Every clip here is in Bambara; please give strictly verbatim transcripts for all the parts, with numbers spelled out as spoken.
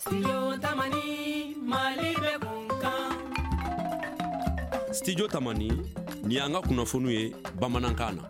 Studio Tamani Malibe Kunkan. Studio Tamani ni anga kunnafoniw ye bamanankan na.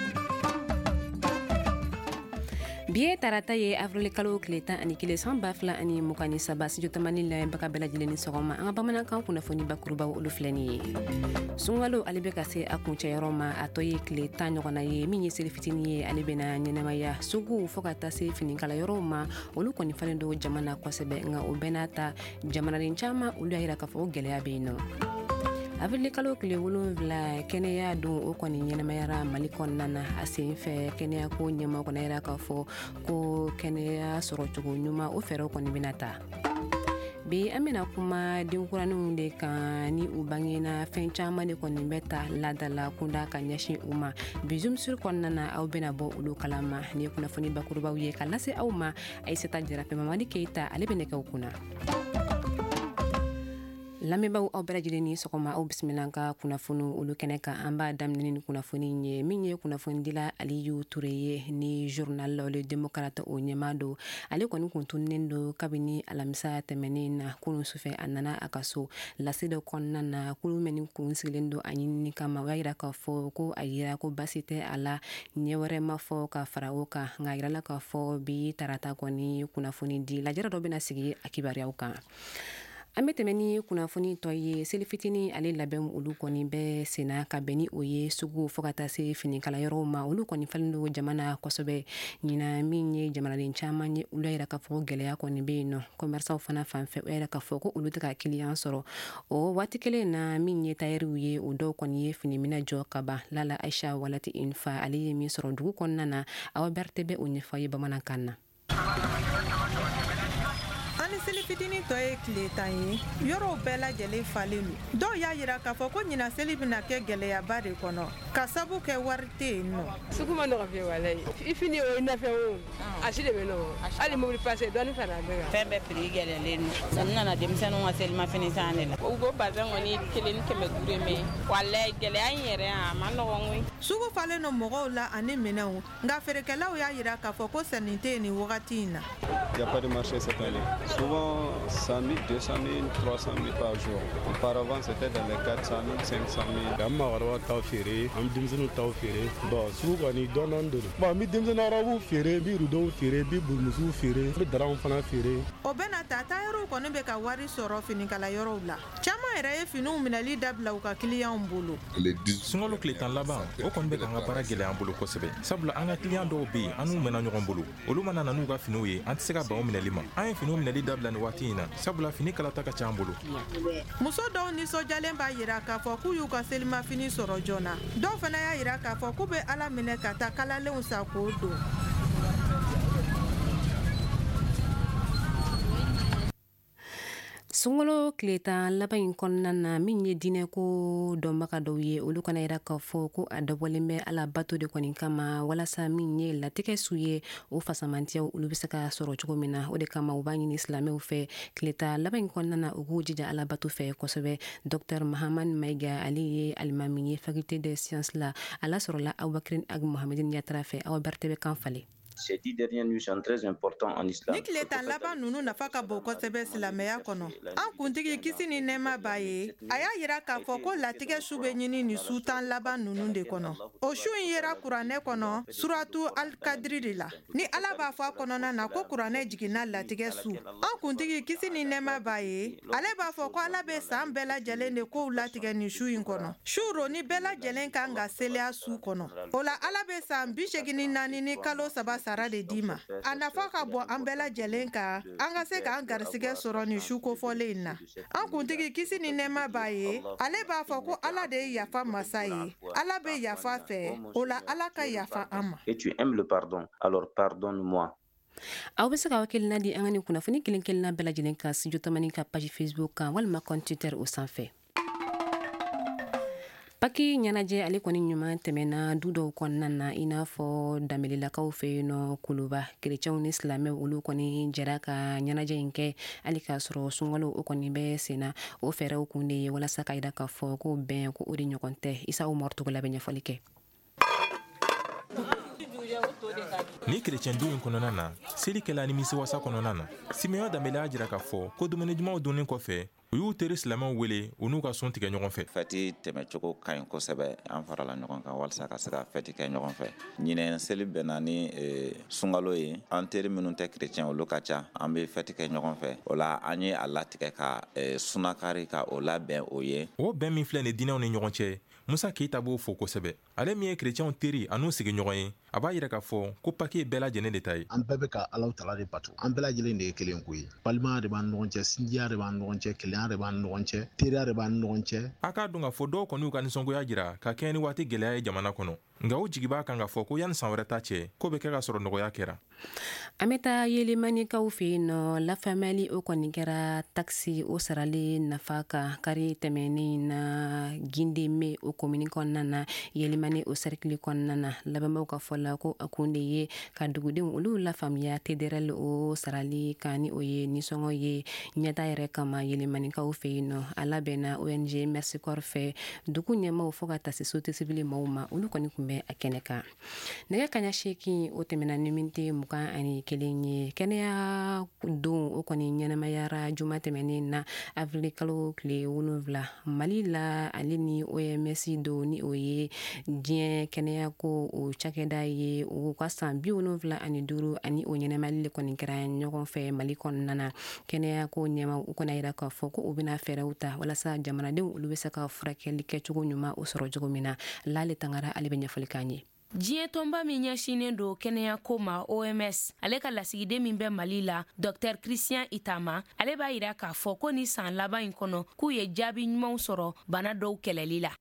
Biye tarata ye avril kalo tile tan ani kelen san ba fila ani mugan ni saba studio Tamani lamɛnbaga bɛɛ lajɛlen ni sɔgɔma an ka bamanankan kunnafoni bakurubaw olu filɛ nin ye. Sunkalo ale bɛ ka se a kuncɛyɔrɔ ma a tɔ ye tile tan ɲɔgɔnna ye min ye seli fitinin ye ale bɛna ɲɛnamaya sugu fɔ ka taa se finikalayɔrɔw ma olu kɔni falen don jamana kosɛbɛ nka o bɛɛ n'a ta jamanaden caman olu y'a yira k'a fɔ ko gɛlɛya bɛ yen nɔ. Avril kalo tile wolonwula kɛnɛya don o kɔni ɲɛnamayara Mali kɔnɔna na a sen fɛ kɛnɛya ko ɲɛma kɔni yira k'a fɔ ko kɛnɛya sɔrɔ cogo ɲuman o fɛɛrɛw kɔni bɛna ta. Bi an bɛna kuma denkuraniw de kan ni u bangena fɛn caman de kɔni bɛ ta ladala kunda ka ɲɛsin u ma bi Zoom sur kɔnɔna na aw bɛna bɔ olu kalama ni kunnafoni bakurubaw ye ka lase aw ma Aissata Jarafe Mamadi Keita ale bɛ nɛgɛw kunna. Lamɛnbaaw aw bɛɛ lajɛlen ni sɔgɔma aw bisimila ka kunnafoni olu kɛnɛ kan an b'a daminɛ ni kunnafoni ye min ye kunnafoni dila Aliyu Ture ye ni journal Le Démocrate o ɲɛma don ale kɔni kun tunnen don kabini alamisa tɛmɛnen na kunun sufɛ a nana a ka so lase dɔ kɔnɔna na kulu mɛni kun sigilen don a ɲinini kama o y'a yira k'a fɔ ko a yira ko basi tɛ a la ɲɛ wɛrɛ ma fɔ ka fara o kan nka a yirala k'a fɔ bi tarata kɔni kunnafoni di lajɛrɛ dɔ bɛna sigi a kibaruyaw kan. An bɛ tɛmɛ ni kunnafoni tɔ ye seli fitinin ale labɛn olu kɔni bɛ senna ka bɛn ni o ye sugu fɔ ka taa se finikalayɔrɔw ma olu kɔni falen don jamana kosɛbɛ ɲina min ye jamanaden caman ye olu yɛrɛ k'a fɔ gɛlɛya kɔni bɛ yen nɔ commerçants fana fanfɛ o yɛrɛ k'a fɔ ko olu tɛ ka client sɔrɔ o waati kelen na min ye tailleur ye o dɔw kɔni ye fini minɛ jɔ ka ban Lala Aisha Walati Infa ale ye min sɔrɔ dugu kɔnɔna na Awa Berete bɛ o ɲɛfɔ ye bamanankan na. Seli fitinin tɔ ye tile tan ye yɔrɔw bɛɛ lajɛlen falen don dɔw y'a yira k'a fɔ ko ɲina seli bɛna kɛ gɛlɛyaba de kɔnɔ ka sabu kɛ wari tɛ yen nɔ. Sugu ma nɔgɔ fiye walayi i fini o nafɛn o a si de bɛ nɔgɔ hali mobili pase dɔɔni fara bɛ kan fɛn bɛɛ prix gɛlɛnlen don sani nana denmisɛnninw ka selimafini san de la u ko bazɛn kɔni kelen ni kɛmɛ duuru ye mɛ walayi gɛlɛya in yɛrɛ a ma nɔgɔn koyi. Sugu falen don mɔgɔw la ani minɛnw nka feerekɛlaw y'a yira k'a fɔ ko sanni tɛ yen nin wagati in na. Il n'y a pas de marché cette année. Souvent cent mille, deux cent mille, trois cent mille par jour. Auparavant, c'était dans les quatre cent mille, cinq cent mille. Am magarawa taw fere, am dimzinu taw fere. Bon, sugu kɔni dɔɔnin don. Bon, mi denmisɛnnin arabu fere, bi rudow fere, bi burumusow fere, bi daranw fana fere. O bɛna ta tailleur kɔni bɛ ka wari sɔrɔ finikalayɔrɔw la. Caman yɛrɛ ye finiw minɛli dabila u ka clients bolo. Sunkalo tile tan laban o kɔni bɛ k'an ka baara gɛlɛya an bolo kosɛbɛ sabula an ka client dɔw bɛ yen an n'u mɛnna ɲɔgɔn bolo olu mana na n'u ka finiw ye an tɛ se ka ban o minɛli ma an ye finiw minɛli dabila nin waati in na sabula fini kalata ka ca an bolo. Muso dɔw nisɔndiyalen b'a yira k'a fɔ k'u y'u ka selimafini sɔrɔ joona dɔw fana y'a yira k'a fɔ k'u bɛ Ala minɛ ka taa kalalenw san k'o don. Sunkalo tile tan laban in kɔnɔna na min ye diinɛ ko dɔnbaga dɔw ye olu kana yira k'a fɔ ko a dabɔlen bɛ Ala bato de kɔni kama walasa min ye latigɛ su ye o fasamantiyaw olu bɛ se ka sɔrɔ cogo min na o de kama u b'a ɲini silamɛw fɛ tile tan laban in kɔnɔna na u k'u jija Ala bato fɛ kosɛbɛ. Docteur Mahamad Maïga ale ye alimami ye faculté des sciences la ala sɔrɔla Abubakar Ag Mohamedine Yatara fɛ Awa Berete bɛ kan falen. Ces dix dernières nuits sont très importantes en islam. Ni tile tan laban ninnu nafa ka bon kosɛbɛ silamɛya kɔnɔ an kuntigi kisi ni nɛɛma b'a ye a y'a yira k'a fɔ ko latigɛ su bɛ ɲini ni su tan laban ninnu de kɔnɔ o su in yera kuranɛ kɔnɔ suratu alikadiri de la ni Ala b'a fɔ a kɔnɔna na ko kuranɛ jiginna latigɛ su an kuntigi kisi ni nɛɛma b'a ye ale b'a fɔ ko Ala bɛ san bɛɛ lajɛlen de kow latigɛ ni su in kɔnɔ su roni bɛɛ lajɛlen kan ka seliya su kɔnɔ o la Ala bɛ san bi seegin ni naani ni kalo saba sara de di ma a nafa ka bɔ an bɛɛ lajɛlen kan an ka se k'an garisigɛ sɔrɔ ni su kofɔlen in na an kuntigi kisi ni nɛɛma b'a ye ale b'a fɔ ko Ala de ye yafa masa ye Ala bɛ yafa fɛ o la Ala ka yafa an ma. Et tu aimes le pardon, alors pardonne-moi. Aw bɛ se ka hakilina di an ka nin kunnafoni kelen kelenna bɛɛ lajɛlen kan studio Tamani ka page Facebook kan walima compte Twitter o sanfɛ. Paki ɲɛnajɛ ale kɔni ɲuman tɛmɛna du dɔw kɔnɔna na i n'a fɔ danbelelakaw fɛ yen nɔ Kuluba kerecɛnw ni silamɛw olu kɔni jɛra ka ɲɛnajɛ in kɛ hali k'a sɔrɔ sunkalo o kɔni bɛ senna o fɛɛrɛw kun de ye walasa ka yira k'a fɔ ko bɛn ko o de ɲɔgɔn tɛ Isa Umaru Togola bɛ ɲɛfɔli kɛ. ni chrétien du in kɔnɔna na seli kɛla ni misi wasa kɔnɔna na Simeon Dambele a jira k'a fɔ ko dumuni dumanw dunni kɔfɛ u y'u teri silamɛw wele u n'u ka sun tigɛ ɲɔgɔn fɛ. Fɛti tɛmɛcogo ka ɲi kosɛbɛ an farala ɲɔgɔn kan walasa ka se ka fɛti kɛ ɲɔgɔn fɛ. Ɲinɛ seli bɛnna ni sunkalo ye an teri minnu tɛ chrétien olu ka ca an bɛ fɛti kɛ ɲɔgɔn fɛ o la an ye a latigɛ ka sunakari ka o labɛn o ye. O bɛn min filɛ nin diinɛw ni ɲɔgɔn cɛ Musa Keita b'o fɔ kosɛbɛ ale min ye chrétienw teri a n'u sigiɲɔgɔn ye a b'a yira k'a fɔ ko papier bɛɛ lajɛlen de ta ye. An bɛɛ bɛ ka Alahu Taala de bato an bɛɛ lajɛlen de ye kelen ko ye balimaya de b'an ɲɔgɔn cɛ sinjiya de b'an ɲɔgɔn cɛ kelenya de b'an ɲɔgɔn cɛ teriya de b'an ɲɔgɔn cɛ. A k'a dɔn k'a fɔ dɔw kɔni y'u ka nisɔngoya jira ka kɛɲɛ ni waati gɛlɛya ye jamana kɔnɔ nka u jigi b'a kan k'a fɔ ko yanni san wɛrɛ ta cɛ ko bɛ kɛ ka sɔrɔ nɔgɔya kɛra. An bɛ taa Yelimanikaw fɛ yen nɔ lafamuyali o kɔni kɛra taxi o sarali nafa kan kari tɛmɛnen na Gindeme o komini kɔnɔna na Yelimani o cercle kɔnɔna na labɛnbaw ka fɔ la ko a kun de ye ka dugudenw olu lafaamuya T D R L o sarali kan ni o ye nisɔngɔ ye ɲɛta yɛrɛ kama Yelimanikaw fɛ yen nɔ a labɛnna O N G Merci Corps fɛ dugu ɲɛmaw fɔ ka taa se société civile maaw ma olu kɔni kun bɛ a kɛnɛ kan. Nɛgɛ kaɲa seegin o tɛmɛna ni miniti mugan ani kelen ye kɛnɛya don o kɔni ɲɛnamayara juma tɛmɛnen na avril kalo tile wolonwula Mali la ale ni O M S do ni o ye diɲɛ kɛnɛya ko o cakɛda ye o ka san bi wolonwula ani duuru ani o ɲɛnamali le kɔni kɛra ɲɔgɔn fɛ Mali kɔnɔna na kɛnɛya ko ɲɛma u kɔni yira k'a fɔ ko u bɛna fɛɛrɛw ta walasa jamanadenw olu bɛ se ka furakɛli kɛcogo ɲuman o sɔrɔ cogo min na Lale Tangara ale bɛ ɲɛfɔli k'an ye. Diɲɛ tɔnba min ɲɛsinnen don kɛnɛya ko ma O M S ale ka lasigiden min bɛ Mali la Dr Christian Itama ale b'a yira k'a fɔ ko ni san laban in kɔnɔ k'u ye jaabi ɲumanw sɔrɔ bana dɔw kɛlɛli la.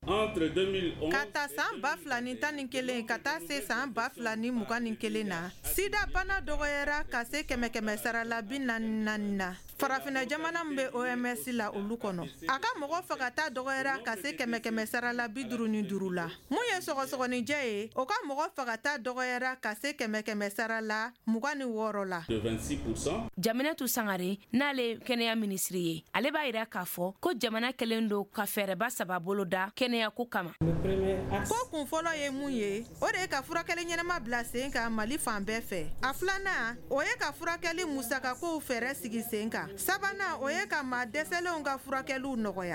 Ka taa san ba fila ni tan ni kelen ka taa se san ba fila ni mugan ni kelen na sida bana dɔgɔyara ka se kɛmɛ kɛmɛ sara la bi naani naani na farafinna jamana min bɛ O M S la olu kɔnɔ a ka mɔgɔ fagata dɔgɔyara ka se kɛmɛ kɛmɛ sara la bi duuru ni duuru la mun ye sɔgɔsɔgɔnijɛ ye o ka mɔgɔ fagata dɔgɔyara ka se kɛmɛ kɛmɛ sara la mugan ni wɔɔrɔ la. Jaminatu Sangare n'ale kɛnɛya minisiri ye ale b'a yira k'a fɔ ko jamana kɛlen don ka fɛɛrɛba saba bolo da kɛnɛya ko kama. Ko kun fɔlɔ ye mun ye o de ye ka furakɛli ɲɛnama bila sen kan Mali fan bɛɛ fɛ a filanan o ye ka furakɛli musakakow fɛɛrɛ sigi sen kan sabanan o ye ka maa dɛsɛlenw ka furakɛliw nɔgɔya.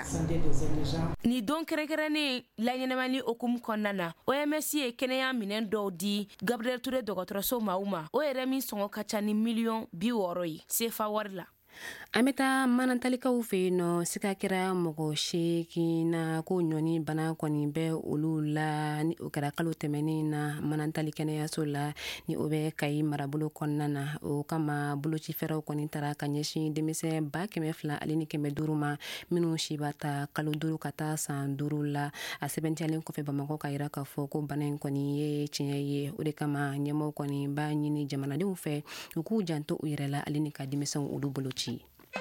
Ni don kɛrɛnkɛrɛnnen laɲɛnɛmali okumu kɔnɔna na O M S ye kɛnɛya minɛn dɔw di Gabriel Ture dɔgɔtɔrɔso maaw ma o yɛrɛ min sɔngɔ ka ca ni miliyɔn bi wɔɔrɔ ye sefa wari la. An bɛ taa Manantalikaw fɛ yen nɔ sika kɛra mɔgɔ seegin na ko ɲɔni bana kɔni bɛ olu la ni o kɛra kalo tɛmɛnen na Manantali kɛnɛyaso la ni o bɛ Kayi marabolo kɔnɔna na o kama boloci fɛɛrɛw kɔni taara ka ɲɛsin denmisɛn ba kɛmɛ fila ale ni kɛmɛ duuru ma minnu si b'a ta kalo duuru ka taa san duuru la a sɛbɛntiyalen kɔfɛ Bamakɔ ka yira k'a fɔ ko bana in kɔni ye tiɲɛ ye o de kama ɲɛmɔgɔ kɔni b'a ɲini jamanadenw fɛ u k'u janto u yɛrɛ la ale ni ka denmisɛnw olu boloci.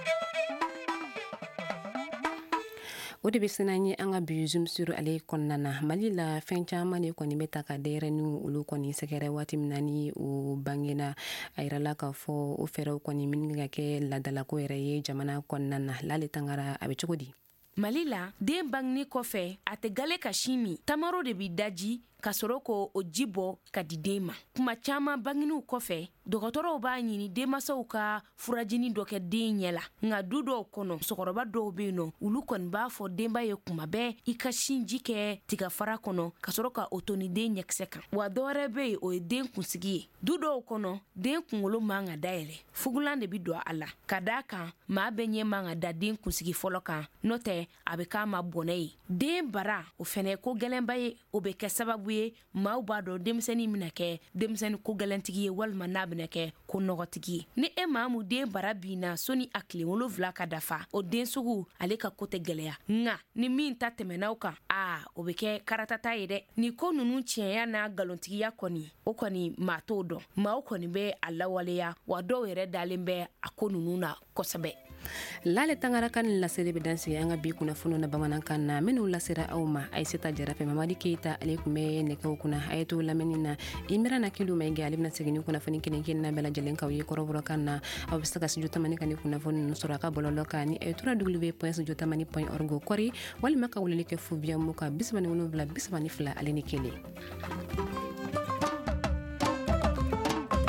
O de bɛ sinan ye an ka bi zoom sur ale kɔnɔna na Mali la fɛn caman de kɔni bɛ ta ka denyɛrɛninw olu kɔni sɛgɛrɛ waati min na ni o bangena a yirala k'a fɔ o fɛɛrɛw kɔni minnu ka kɛ ladalako yɛrɛ ye jamana kɔnɔna na Lale Tangara a bɛ cogo di? Mali la den bangeni kɔfɛ a tɛ gale ka sin min tamaro de bɛ daji ka sɔrɔ ko o ji bɔ ka di den ma. Kuma caman bangeniw kɔfɛ dɔgɔtɔrɔw b'a ɲini denmasaw ka furajini dɔ kɛ den ɲɛ la nka du dɔw kɔnɔ musokɔrɔba dɔw bɛ yen nɔ olu kɔni b'a fɔ denba ye kuma bɛɛ i ka sinji kɛ tigafara kɔnɔ ka sɔrɔ ka o to ni den ɲɛkisɛ kan wa dɔwɛrɛ bɛ yen o ye den kunsigi ye du dɔw kɔnɔ den kunkolo man ka dayɛlɛ fugulan de bɛ don a la ka d'a kan maa bɛɛ ɲɛ man ka da den kunsigi fɔlɔ kan n'o tɛ a bɛ k'a ma bɔnɛ ye den bara o fɛnɛ ye ko gɛlɛnba ye o bɛ kɛ sababu ye maaw b'a dɔn denmisɛnnin bɛna kɛ denmisɛnnin ko gɛlɛntigi ye walima n'a bɛna kɛ ko nɔgɔtigi ye ni e maa mu den bara binna soni a tile wolonwula ka dafa o den sugu ale ka ko tɛ gɛlɛya nka ni min ta tɛmɛnaw kan a o bɛ kɛ karatata ye dɛ ni ko ninnu tiɲɛya n'a galontigiya kɔni o kɔni maa t'o dɔn maaw kɔni bɛ a lawaleya wa dɔw yɛrɛ dalen bɛ a ko ninnu na kosɛbɛ. Lale Tangara kan lasere bɛ dansigi an ka bi kunnafoniw na bamanankan na minnu lasera aw ma Aisata Jarafe Mamadi Keita ale kun bɛ nɛgɛw kunna a ye to lamɛnni na Imira Nakilu Mayiga ale bɛna segin ni kunnafoni kelen kelen na bɛɛ lajɛlen k'aw ye kɔrɔbɔrɔkan na aw bɛ se ka studio tamani kan ni kunnafoni ninnu sɔrɔ a ka bɔlɔlɔ kan ni a ye tura w point studio tamani point org kɔri walima ka weleli kɛ fubiya mu ka bi saba ni wolonwula bi saba ni fila ale ni kelen.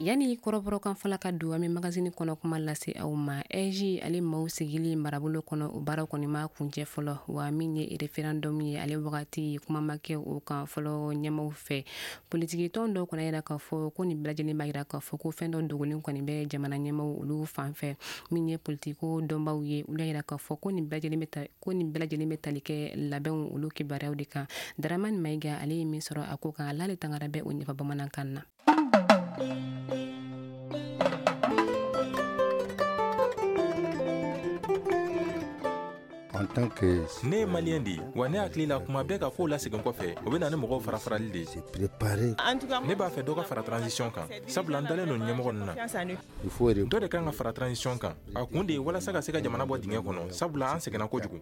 yani kɔrɔbɔrɔ kan fɔla ka don an bɛ magazine kɔnɔ kuma lase aw ma eji ale maaw sigili marabolo kɔnɔ o baara kɔni ma kuncɛ fɔlɔ wa min ye referendum ye ale wagati kuma ma kɛ o kan fɔlɔ ɲɛmaw fɛ politiki tɔn dɔw kɔni yira k'a fɔ ko nin bɛɛ lajɛlen b'a yira k'a fɔ ko fɛn dɔ dogolen kɔni bɛ jamana ɲɛmaw olu fan fɛ min ye politiko dɔnbaw ye olu yira k'a fɔ ko nin bɛɛ lajɛlen bɛ ta ko nin bɛɛ lajɛlen bɛ tali kɛ labɛnw olu kibaruyaw de kan Daramani Mayiga ale ye min sɔrɔ a ko kan ale tangara bɛ o ɲɛfɔ bamanankan na. En tant que ne malien di wa ne hakili la kuma bɛɛ ka fɔ la segin kɔfɛ o bɛ na ni mɔgɔw fara farali de ne b'a fɛ dɔ ka fara transition kan sabula n dalen no ɲɛmɔgɔ ninnu na dɔ de kan ka fara transition kan a kun de ye walasa ka se ka jamana bɔ dingɛ kɔnɔ sabula an sɛgɛnna kojugu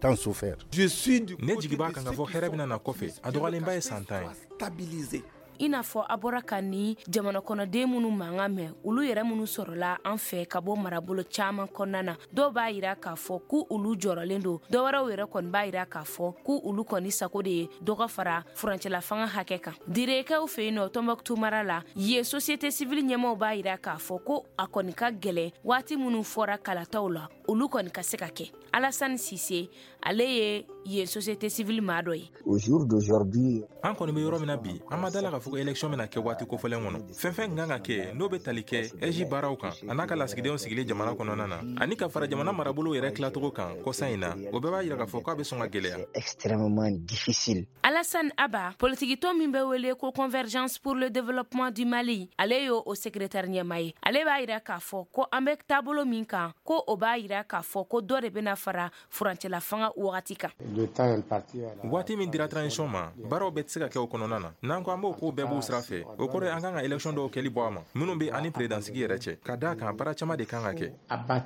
ne jigi b'a kan ka fɔ hɛrɛ bɛna na kɔfɛ a dɔgɔlenba ye san tan ye I n'a fɔ a bɔra ka ni jamana kɔnɔden minnu mankan mɛn olu yɛrɛ minnu sɔrɔla an fɛ ka bɔ marabolo caman kɔnɔna na dɔw b'a yira k'a fɔ ko olu jɔrɔlen don dɔwɛrɛw yɛrɛ kɔni b'a yira k'a fɔ ko olu kɔni sago de ye dɔ ka fara furancɛla fanga hakɛ kan direkɛw fɛ yen nɔ Tɔnbɔkutu mara la ye société civile ɲɛmaw b'a yira k'a fɔ ko a kɔni ka gɛlɛ waati minnu fɔra kalataw la olu kɔni ka se ka kɛ Alassane Cissé ale ye ye société civile maa dɔ ye au jour d'aujourd'hui an kɔni bɛ yɔrɔ min na bi an ma dala ka fɔ ko élection bɛna kɛ waati kofɔlen kɔnɔ fɛn fɛn kan ka kɛ n'o bɛ tali kɛ eji baaraw kan a n'a ka lasigidenw sigilen jamana kɔnɔna na ani ka fara jamana marabolo yɛrɛ tilacogo kan kɔsa in na o bɛɛ b'a yira k'a fɔ k'a bɛ sɔn ka gɛlɛya extrêmement difficile. Alassane Abba politikitɔ min bɛ wele ko Convergence pour le développement du Mali ale y'o o secrétaire ɲɛma ye ale b'a yira k'a fɔ ko an bɛ taabolo min kan ko o b'a yira k'a fɔ ko dɔ de bɛna fara furancɛla fanga wagati kan waati min dira transition ma baaraw bɛɛ tɛ se ka kɛ o kɔnɔna na n'an ko an b'o ko bɛɛ b'u sira fɛ o kɔrɔ an kan ka élection dɔw kɛli bɔ a ma minnu bɛ ani présidentsigi yɛrɛ cɛ ka d'a kan baara caman de kan ka kɛ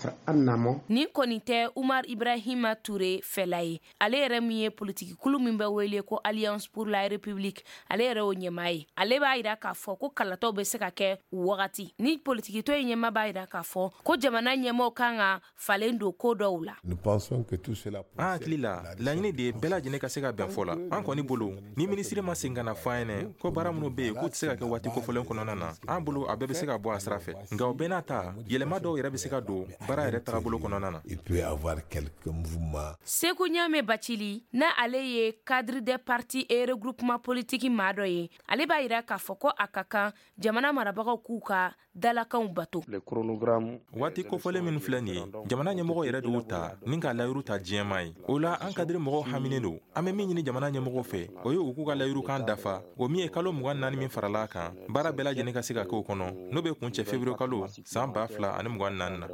ni kɔni tɛ Umar Ibrahima Touré fɛla ye ale yɛrɛ min ye politikikulu min bɛ wele ko Alliance pour la République ale yɛrɛ o ɲɛma ye ale b'a yira k'a fɔ ko kalataw bɛ se ka kɛ wagati ni politikitɔ ye ɲɛma b'a yira k'a fɔ ko jamana ɲɛmaw kan ka falen don ko dɔw la an hakili la laɲini de ye bɛɛ lajɛlen ka se ka bɛn fɔ la an kɔni bolo ni minisiri ma segin ka na fɔ an ɲɛnɛ ko baara minnu bɛ yen k'u tɛ se ka kɛ waati kofɔlen kɔnɔna na an bolo a bɛɛ bɛ se ka bɔ a sira fɛ nka o bɛɛ n'a ta yɛlɛma dɔw yɛrɛ bɛ se ka don baara yɛrɛ tagabolo kɔnɔna na Seku Ɲame Bacili na ale ye cadre des partis et regroupement politique maa dɔ ye ale b'a yira k'a fɔ ko a ka kan jamana marabagaw k'u ka dalakanw bato waati kofɔlen minnu filɛ nin ye jamana ɲɛmɔgɔ yɛrɛ de y'u ta ni ka layiru ta diɲɛma ye o la an kadiri mɔgɔw haminen don an bɛ min ɲini jamana ɲɛmɔgɔw fɛ o ye u k'u ka layiru kan dafa o min ye kalo mugan naani min farala kan baara bɛɛ lajɛlen ka se ka kɛ o kɔnɔ n'o bɛ kun cɛ février kalo san ba fila ani mugan naani na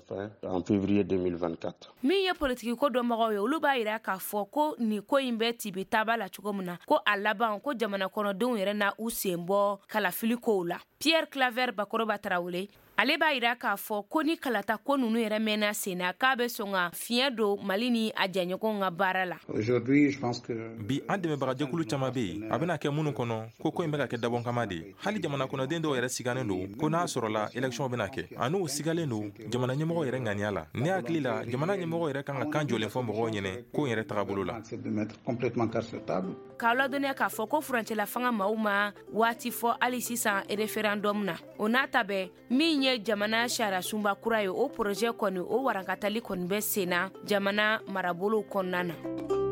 min ye politikiko dɔnbagaw ye olu b'a yira k'a fɔ ko nin ko in bɛ tibi taaba la cogo min na ko a laban ko jamana kɔnɔdenw yɛrɛ na u sen bɔ kalafili kow la Pierre Claver Bakoroba Tarawele ale b'a yira k'a fɔ ko ni kalata ko nunu yɛrɛ mɛnna sen na k'a bɛ sɔn ka fiɲɛ don Mali ni a jɛɲɔgɔnw ka baara la bi an dɛmɛbagajɛkulu caman bɛ yen a bɛna kɛ minnu kɔnɔ ko ko in bɛ ka kɛ dabɔn kama de hali jamana kɔnɔden dɔw yɛrɛ siganen don ko n'a sɔrɔla élection bɛna kɛ ani u sigalen don jamana ɲɛmɔgɔ yɛrɛ ŋaniya la ne hakili la jamana ɲɛmɔgɔ yɛrɛ kan ka kan jɔlen fɔ mɔgɔw ɲɛnɛ ko in yɛrɛ tagabolo la k'a ladɔnniya k'a fɔ ko furancɛla fanga maaw ma waati fɔ hali sisan référendum na o n'a ta bɛɛ min ye jamana sariya sunba kura ye o projet kɔni o warankatali kɔni bɛ sen na jamana marabolo kɔnɔna na